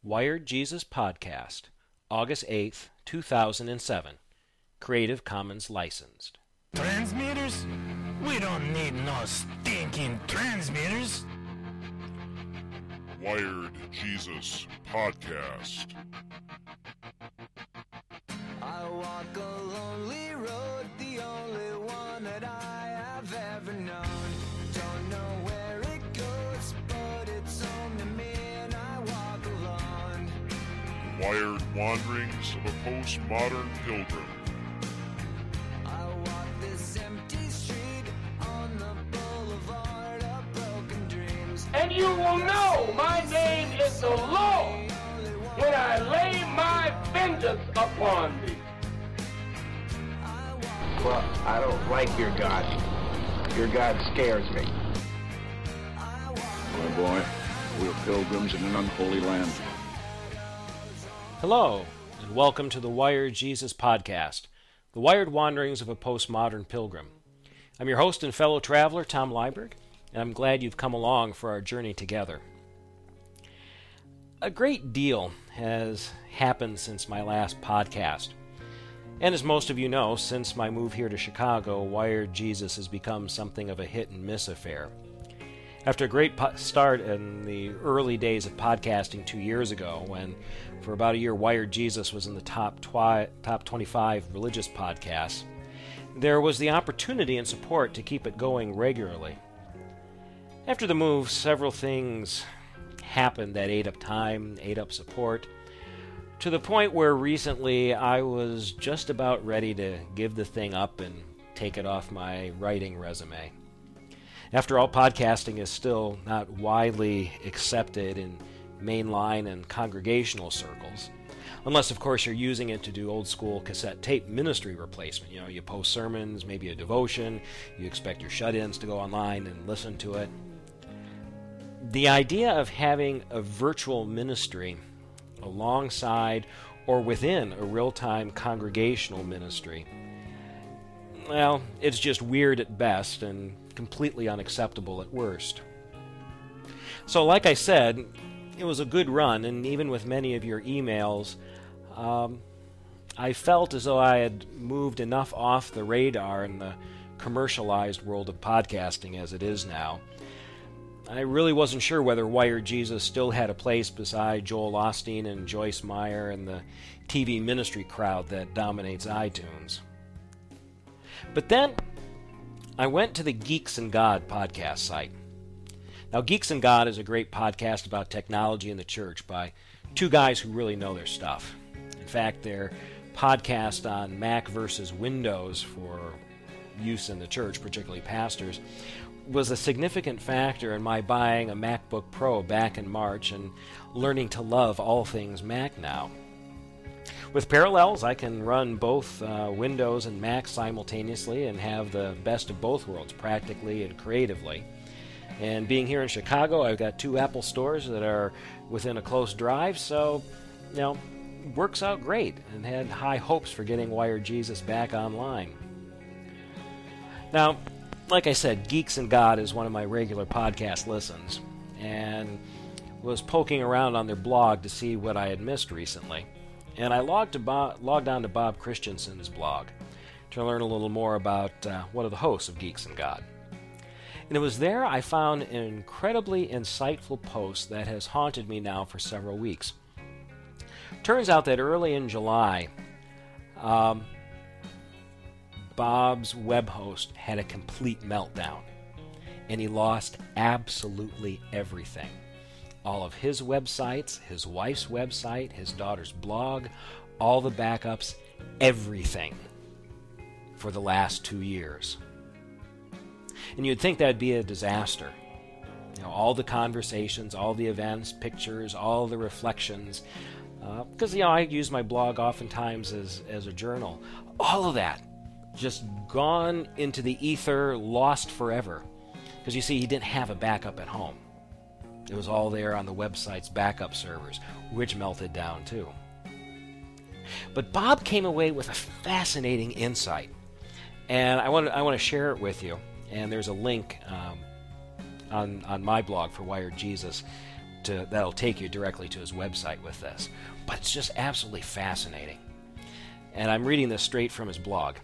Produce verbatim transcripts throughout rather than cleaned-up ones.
Wired Jesus Podcast, August eighth, two thousand seven. Creative Commons licensed. Transmitters? We don't need no stinking transmitters. Wired Jesus Podcast. I walk a lonely road, the only one that I have ever known. Don't know where it goes, but it's home to me and I walk alone. The Wired Wanderings of a Postmodern Pilgrim. I walk this empty street on the boulevard of broken dreams. And you will know my name is the Lord when I lay my vengeance upon thee. Well, I don't like your God. Your God scares me. My boy, we're pilgrims in an unholy land. Hello, and welcome to the Wired Jesus Podcast, the Wired Wanderings of a Postmodern Pilgrim. I'm your host and fellow traveler, Tom Liebert, and I'm glad you've come along for our journey together. A great deal has happened since my last podcast. And as most of you know, since my move here to Chicago, Wired Jesus has become something of a hit-and-miss affair. After a great po- start in the early days of podcasting two years ago, when for about a year Wired Jesus was in the top, twi- top twenty-five religious podcasts, there was the opportunity and support to keep it going regularly. After the move, several things happened that ate up time, ate up support, to the point where recently I was just about ready to give the thing up and take it off my writing resume. After all, podcasting is still not widely accepted in mainline and congregational circles, unless, of course, you're using it to do old-school cassette tape ministry replacement. You know, you post sermons, maybe a devotion, you expect your shut-ins to go online and listen to it. The idea of having a virtual ministry alongside or within a real-time congregational ministry, well, it's just weird at best and completely unacceptable at worst. So like I said, it was a good run, and even with many of your emails, um, I felt as though I had moved enough off the radar in the commercialized world of podcasting as it is now. I really wasn't sure whether Wired Jesus still had a place beside Joel Osteen and Joyce Meyer and the T V ministry crowd that dominates iTunes. But then, I went to the Geeks and God podcast site. Now, Geeks and God is a great podcast about technology in the church by two guys who really know their stuff. In fact, their podcast on Mac versus Windows for use in the church, particularly pastors, was a significant factor in my buying a MacBook Pro back in March and learning to love all things Mac now. With Parallels, I can run both uh, Windows and Mac simultaneously and have the best of both worlds, practically and creatively. And being here in Chicago, I've got two Apple stores that are within a close drive, so, you know, works out great, and had high hopes for getting Wired Jesus back online. Now, like I said, Geeks and God is one of my regular podcast listens, and was poking around on their blog to see what I had missed recently. And I logged, to Bob, logged on to Bob Christensen's blog to learn a little more about uh, one of the hosts of Geeks and God. And it was there I found an incredibly insightful post that has haunted me now for several weeks. Turns out that early in July, um, Bob's web host had a complete meltdown, and he lost absolutely everything. All of his websites, his wife's website, his daughter's blog, all the backups, everything for the last two years. And you'd think that'd be a disaster. You know, all the conversations, all the events, pictures, all the reflections, because, uh, you know, I use my blog oftentimes as, as a journal. All of that just gone into the ether, lost forever. Because you see, he didn't have a backup at home. It was all there on the website's backup servers, which melted down too. But Bob came away with a fascinating insight, and I want to I want to share it with you. And there's a link um, on on my blog for Wired Jesus to, that'll take you directly to his website with this. But it's just absolutely fascinating. And I'm reading this straight from his blog.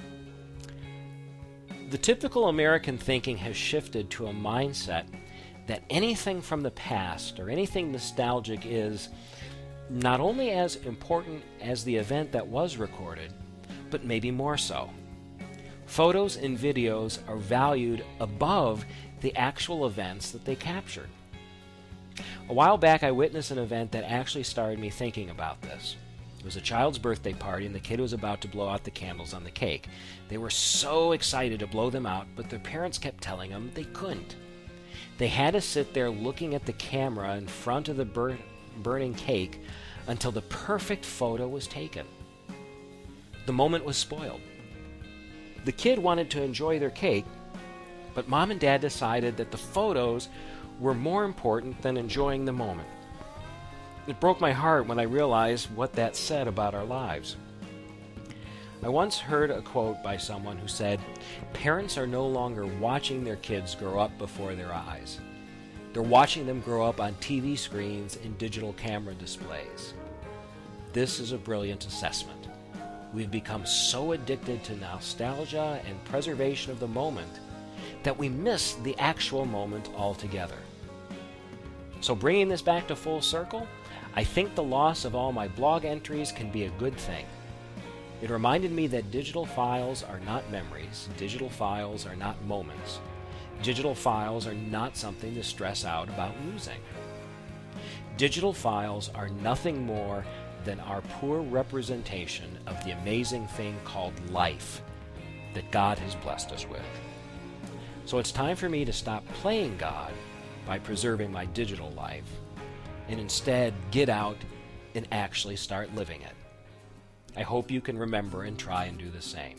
The typical American thinking has shifted to a mindset that anything from the past or anything nostalgic is not only as important as the event that was recorded, but maybe more so. Photos and videos are valued above the actual events that they captured. A while back, I witnessed an event that actually started me thinking about this. It was a child's birthday party, and the kid was about to blow out the candles on the cake. They were so excited to blow them out, but their parents kept telling them they couldn't. They had to sit there looking at the camera in front of the bur- burning cake until the perfect photo was taken. The moment was spoiled. The kid wanted to enjoy their cake, but mom and dad decided that the photos were more important than enjoying the moment. It broke my heart when I realized what that said about our lives. I once heard a quote by someone who said, "Parents are no longer watching their kids grow up before their eyes. They're watching them grow up on T V screens and digital camera displays." This is a brilliant assessment. We've become so addicted to nostalgia and preservation of the moment that we miss the actual moment altogether. So bringing this back to full circle, I think the loss of all my blog entries can be a good thing. It reminded me that digital files are not memories. Digital files are not moments. Digital files are not something to stress out about losing. Digital files are nothing more than our poor representation of the amazing thing called life that God has blessed us with. So it's time for me to stop playing God by preserving my digital life and instead get out and actually start living it. I hope you can remember and try and do the same.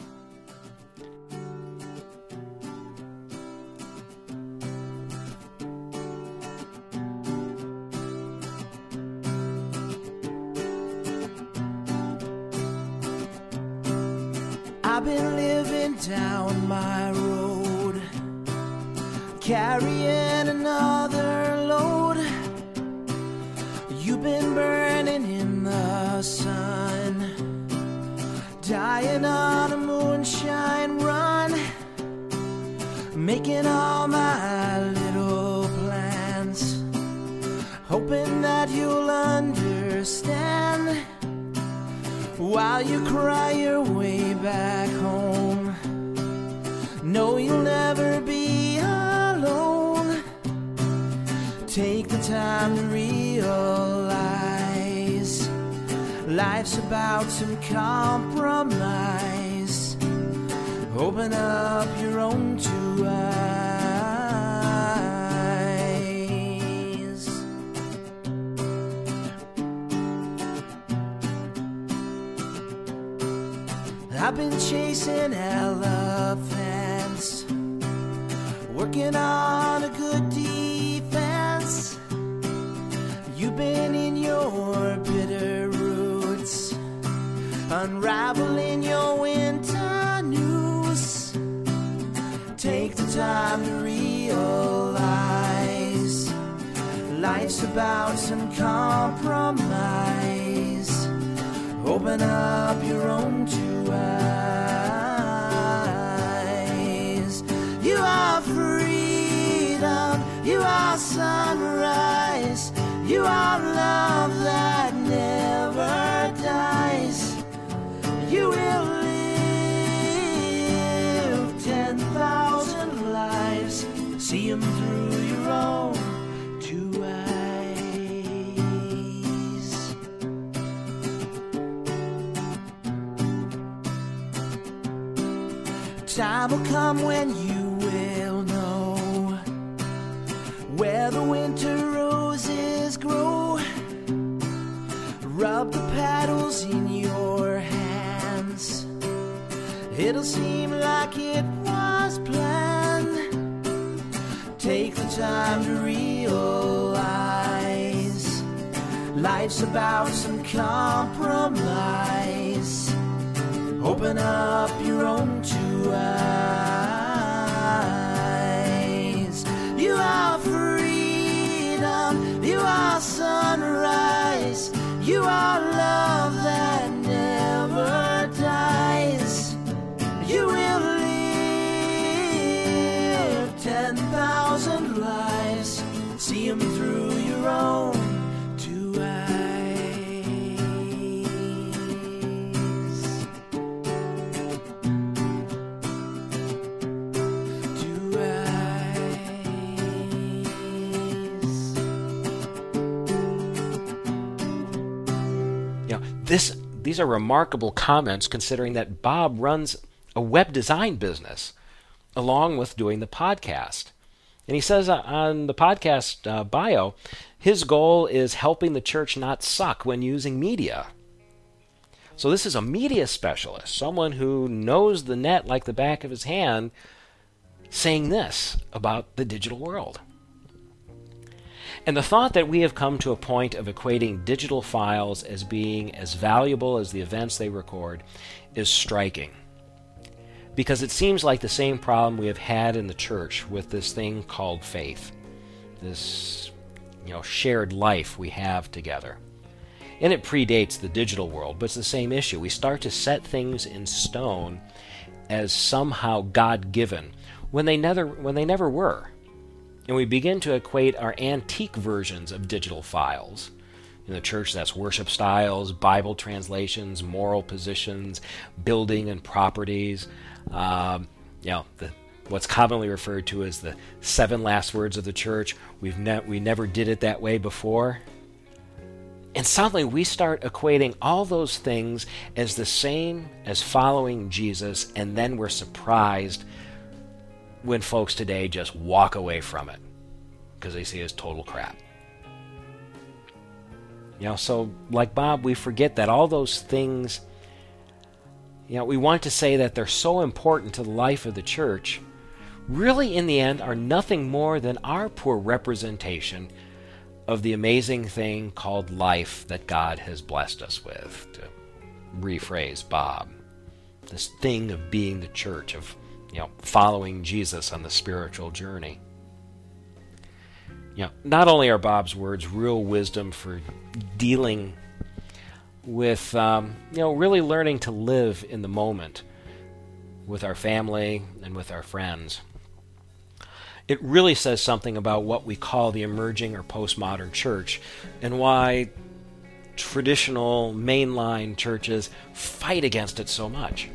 I've been living down my road, carrying another load. You've been burning in the sun, dying on a moonshine run, making all my little plans, hoping that you'll understand while you cry your way back home. No, you'll never be alone. Take the time to realize life's about some compromise. Open up your own two eyes. I've been chasing elephants, working on a good defense. You've been in your bitter roots, unraveling your winter news. Take the time to realize life's about some compromise. Open up your own two eyes. You are freedom, you are sunrise, you are love that never dies. You will live ten thousand lives, see them through your own two eyes. Time will come when you will know where the winter roses grow. Rub the petals in your hands. It'll seem like it was planned. Take the time to realize life's about some compromise. Open up your own two eyes. You are freedom, You are sunrise. You are love that never dies. You will live ten thousand lives. See them through your own two eyes. Two eyes. You know, this these are remarkable comments considering that Bob runs a web design business along with doing the podcast. And he says uh, on the podcast uh, bio, his goal is helping the church not suck when using media. So this is a media specialist, someone who knows the net like the back of his hand, saying this about the digital world. And the thought that we have come to a point of equating digital files as being as valuable as the events they record is striking. Because it seems like the same problem we have had in the church with this thing called faith, this, you know, shared life we have together. And it predates the digital world, but it's the same issue. We start to set things in stone as somehow God-given when they never when they never were. And we begin to equate our antique versions of digital files. In the church, that's worship styles, Bible translations, moral positions, building and properties. Um, you know, the, what's commonly referred to as the seven last words of the church. We've ne- we never did it that way before. And suddenly we start equating all those things as the same as following Jesus, and then we're surprised when folks today just walk away from it because they see it as total crap. You know, so like Bob, we forget that all those things, you know, we want to say that they're so important to the life of the church, really in the end are nothing more than our poor representation of the amazing thing called life that God has blessed us with, to rephrase Bob. This thing of being the church, of, you know, following Jesus on the spiritual journey. You know, not only are Bob's words real wisdom for dealing with, um, you know, really learning to live in the moment with our family and with our friends. It really says something about what we call the emerging or postmodern church and why traditional mainline churches fight against it so much.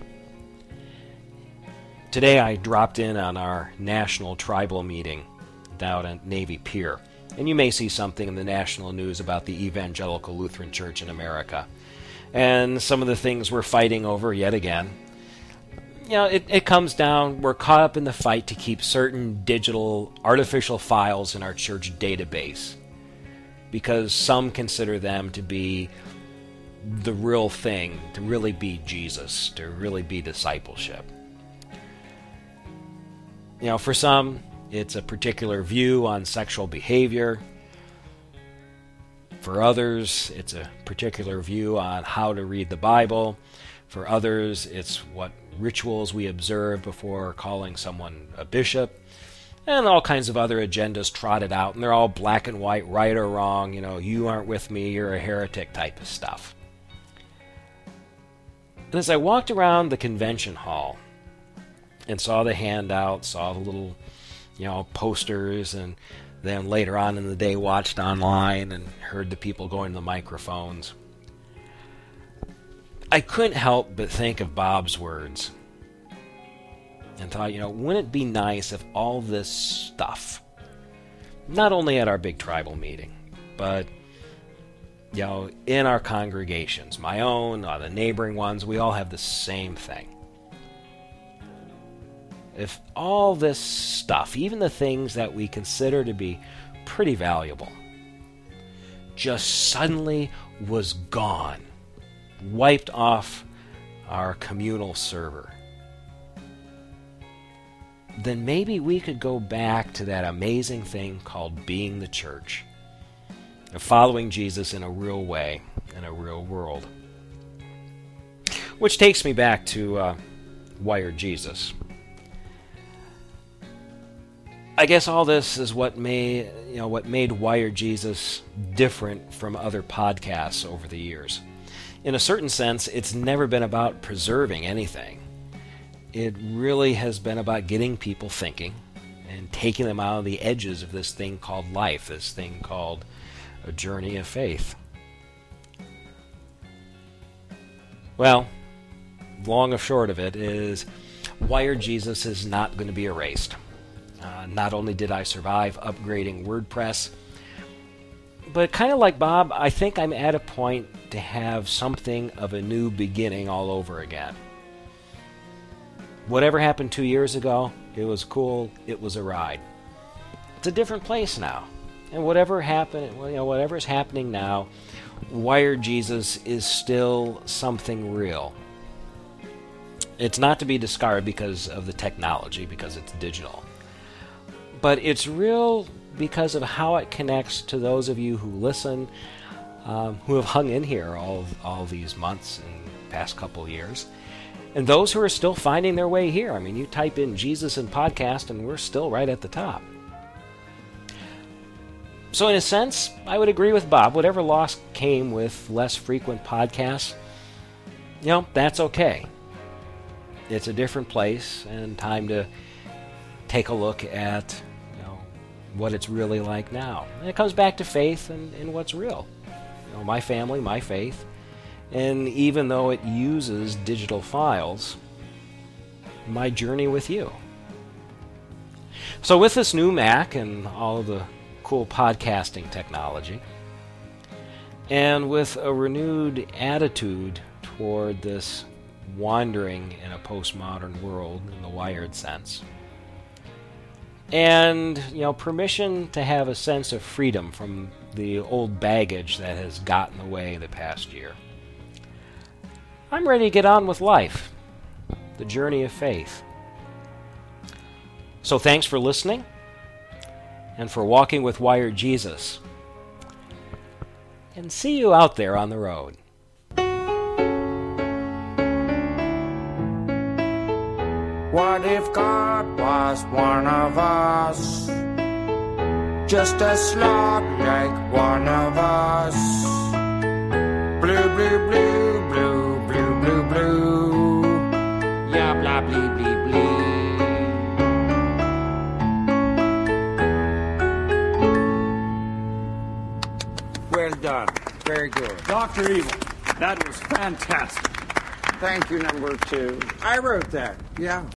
Today I dropped in on our national tribal meeting down at Navy Pier, and you may see something in the national news about the Evangelical Lutheran Church in America and some of the things we're fighting over yet again. You know, it, it comes down, we're caught up in the fight to keep certain digital, artificial files in our church database because some consider them to be the real thing, to really be Jesus, to really be discipleship. You know, for some, it's a particular view on sexual behavior. For others, it's a particular view on how to read the Bible. For others, it's what rituals we observe before calling someone a bishop. And all kinds of other agendas trotted out, and they're all black and white, right or wrong. You know, you aren't with me, you're a heretic type of stuff. And as I walked around the convention hall and saw the handout, saw the little, you know, posters, and then later on in the day watched online and heard the people going to the microphones, I couldn't help but think of Bob's words and thought, you know, wouldn't it be nice if all this stuff, not only at our big tribal meeting, but, you know, in our congregations, my own, or the neighboring ones, we all have the same thing. If all this stuff, even the things that we consider to be pretty valuable, just suddenly was gone, wiped off our communal server, then maybe we could go back to that amazing thing called being the church, and following Jesus in a real way, in a real world. Which takes me back to uh, Wired Jesus. I guess all this is what made, you know, what made Wired Jesus different from other podcasts over the years. In a certain sense, it's never been about preserving anything. It really has been about getting people thinking and taking them out of the edges of this thing called life, this thing called a journey of faith. Well, long of short of it is, Wired Jesus is not going to be erased. Uh, not only did I survive upgrading WordPress, but kind of like Bob, I think I'm at a point to have something of a new beginning all over again. Whatever happened two years ago, it was cool, it was a ride. It's a different place now. And whatever happened, you know, whatever is happening now, Wired Jesus is still something real. It's not to be discarded because of the technology, because it's digital. But it's real because of how it connects to those of you who listen, um, who have hung in here all all these months and past couple years, and those who are still finding their way here. I mean, you type in Jesus and podcast, and we're still right at the top. So in a sense, I would agree with Bob. Whatever loss came with less frequent podcasts, you know, that's okay. It's a different place and time to take a look at, you know, what it's really like now. And it comes back to faith and, and what's real. You know, my family, my faith. And even though it uses digital files, my journey with you. So with this new Mac and all of the cool podcasting technology, and with a renewed attitude toward this wandering in a postmodern world in the Wired sense, and, you know, permission to have a sense of freedom from the old baggage that has gotten in the way the past year, I'm ready to get on with life, the journey of faith. So thanks for listening and for walking with Wired Jesus. And see you out there on the road. What if God was one of us? Just a slug like one of us. Blue, blue, blue, blue, blue, blue, blue. Yeah, blah, blee, blee, blee. Well done. Very good. Doctor Evil, that was fantastic. Thank you, number two. I wrote that. Yeah.